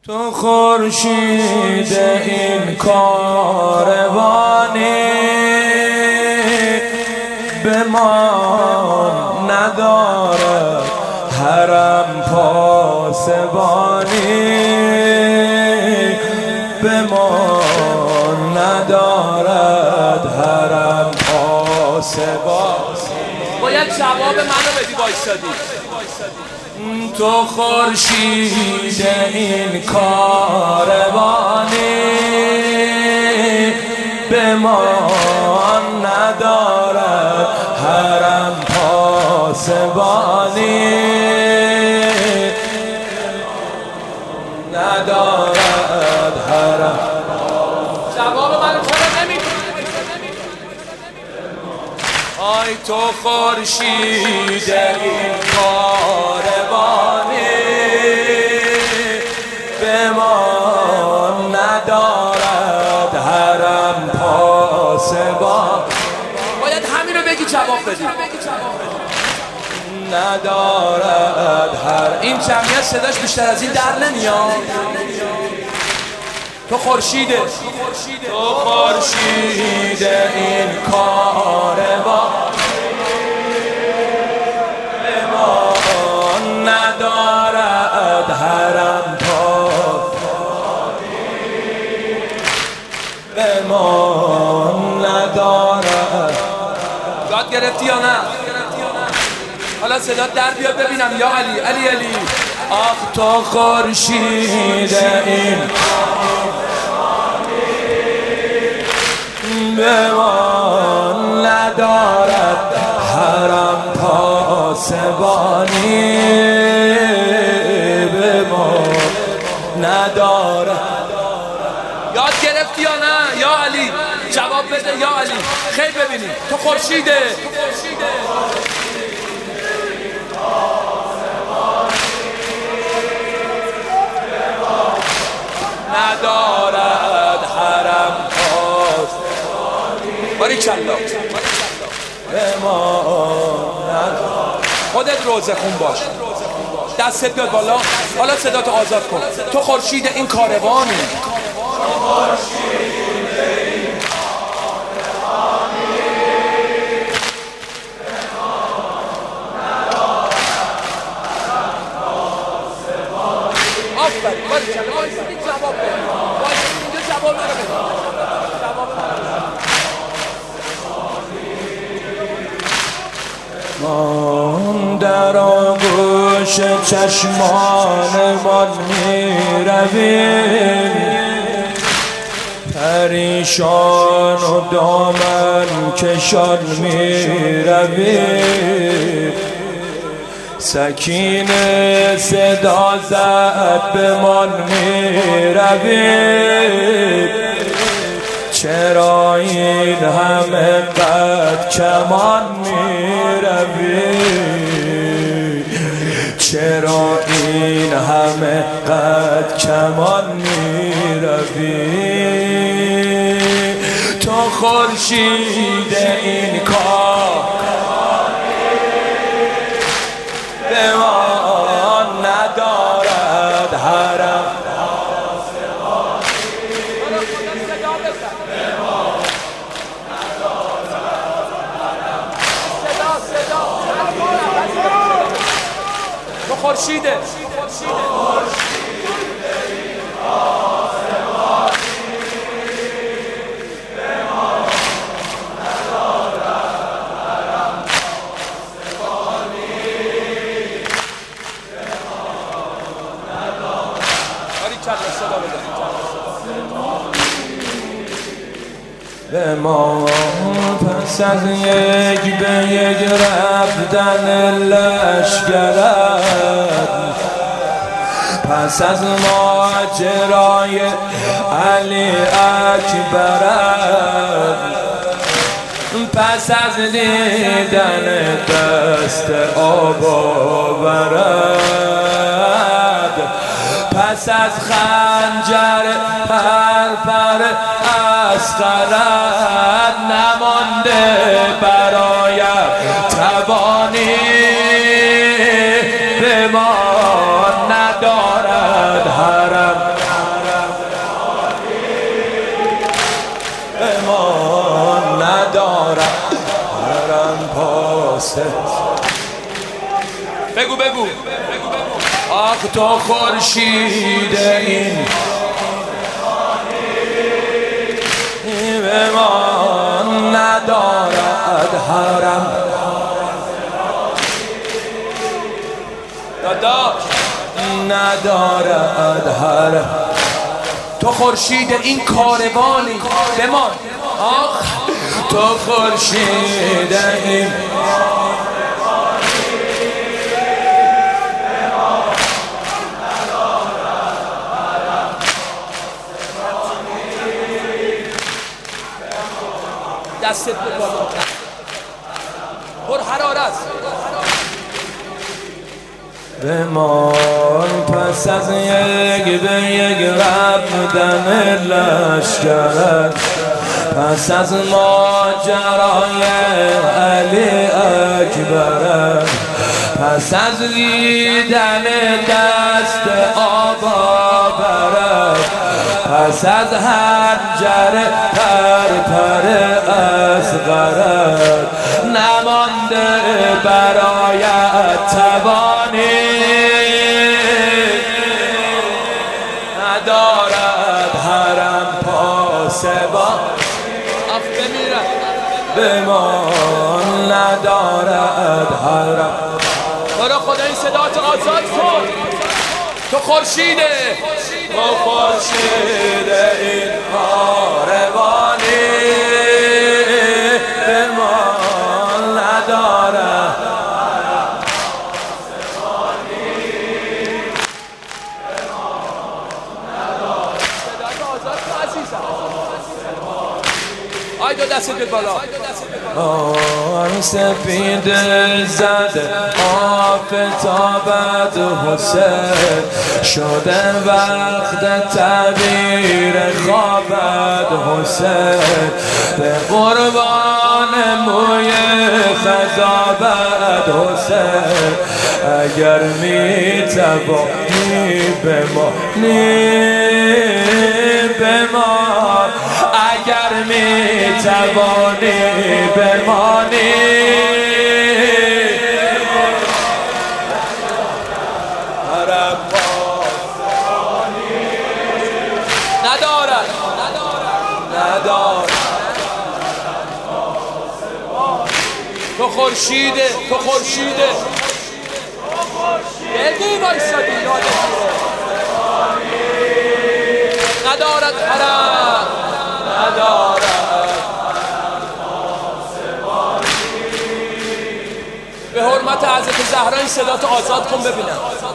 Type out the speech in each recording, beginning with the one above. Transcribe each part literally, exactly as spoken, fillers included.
تو خورشید این کاروانی به ما نداره حرم پاسبانی به ما ندارد حرم پاسبانی. باید جواب منو بدی وایسادی. تو خورشید این کاروانی به ما ندارد حرم پاسبانی ندارد حرم. جواب منو چرا نمیدی؟ آی تو خورشید این کاروانی به ما ندارد حرم پاسبان. باید همین رو بگی جواب بدی. ندارد هر این جمعیت صداش بیشتر از این در نمیاد. تو خورشیده تو خورشید این کاروان به ما ندارد حرم پاسبانی به ما ندارد. یاد گرفتی یا نه؟ حالا صدا در بیاد ببینم. یا علی علی علی آخ تو خورشید این به ما ندارد حرم پاسبانی به ما ندارد. یاد گرفتی یا نه؟ یا علی جواب بده. یا علی خیلی ببینیم. تو خورشیده ندارد حرم پاسبانی باریکالله به ما ندارد. خودت روزه خون باش. دستت بیاد بالا. حالا صداتو آزاد کن. تو خورشید این کاروانی آفرین. باریکالله. وایسید جواب بده. وایسید اینجا جواب رو بده. جواب من در آغوش چشمانمان می رویم پریشان و دامن کشان می رویم. سکینه صدا زد به من می رویم چرا این همه قد کمان می روی چرا این همه قد کمان می روی. تو خورشید این کار به ما ندارد حرم تو خورشیده به ما پس از یک به یک رفتن لشکرت پس از ماجرای علی اکبرت پس از دیدن دست آب آورد پس از خنجر پرپر اسقرت نمانده برایم توانی به ما ندارد حرم بگو بگو آخ تو خورشید این به ما ندارد حرم داداش ندارد حرم تو خورشید این کاروانی بمان آخ تو خورشید این دستت به بالا پر حرارت بمان پس از یک به یک رفتن لشکرت پس از ماجرای علی اکبرت پس از دیدن دست آبا برت پس از حنجر پر پر اصغرت نمانده برایت توانی ندارد حرم پاسبان اف بمیرد بمان ندارد حرم برو خدا این صدات آزاد کن تو خورشیده تو خورشید این کاروانی بمان ندارد آی دو دستت به بالا آن سپید زده آفتابت حسین شده وقت تعبیر خوابت حسین به قربان موی خضابت حسین اگر می توانی بمانی بمان اگر می توانی بمانی حرم ندارد ندارد تو خورشیده تو خورشیده بگو وایسادی یادت ندارد حرم ندارد به حرمت حضرت زهرا این صداتو آزاد کن ببینم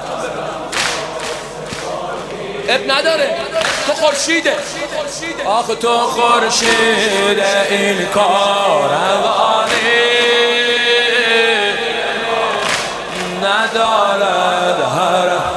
اب نداره تو خورشیده آخ تو خورشید این کاروانی ندارد حرم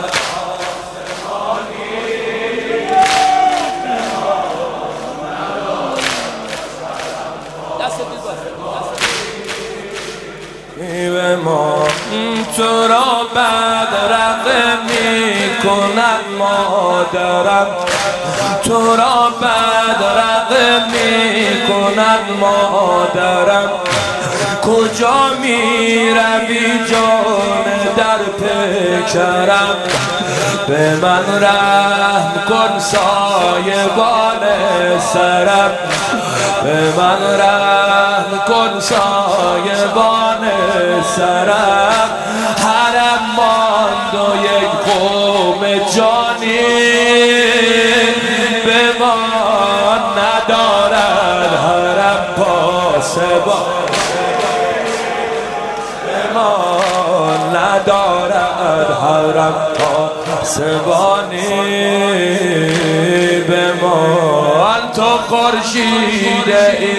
به ما تو را بدرقه می کند مادرم تو را بدرقه می کند مادرم کجا می روی جان در پیکرم به من رحم کن سایبان سرم به من رحم کن سایبان سرم حرم ماند و یک قوم جانی به ما ندارد حرم پاسبان به ما ندارد حرم پاسبانی به ما تو خورشید